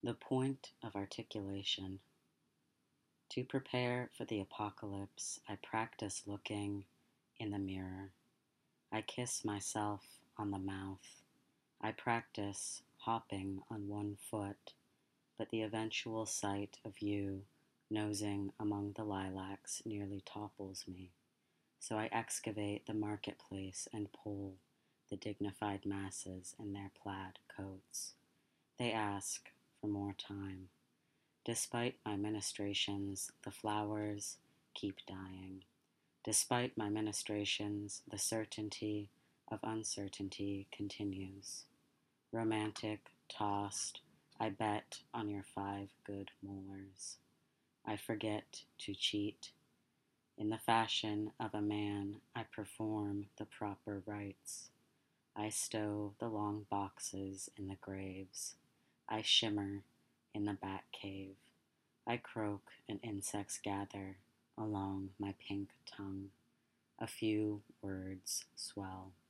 The point of articulation. To prepare for the apocalypse, I practice looking in the mirror. I kiss myself on the mouth. I practice hopping on one foot, but the eventual sight of you nosing among the lilacs nearly topples me. So I excavate the marketplace and pull the dignified masses in their plaid coats. They ask for more time. Despite my ministrations, the flowers keep dying. Despite my ministrations, the certainty of uncertainty continues. Romantic, tossed, I bet on your 5 good molars. I forget to cheat. In the fashion of a man, I perform the proper rites. I stow the long boxes in the graves. I shimmer in the bat cave. I croak and insects gather along my pink tongue. A few words swell.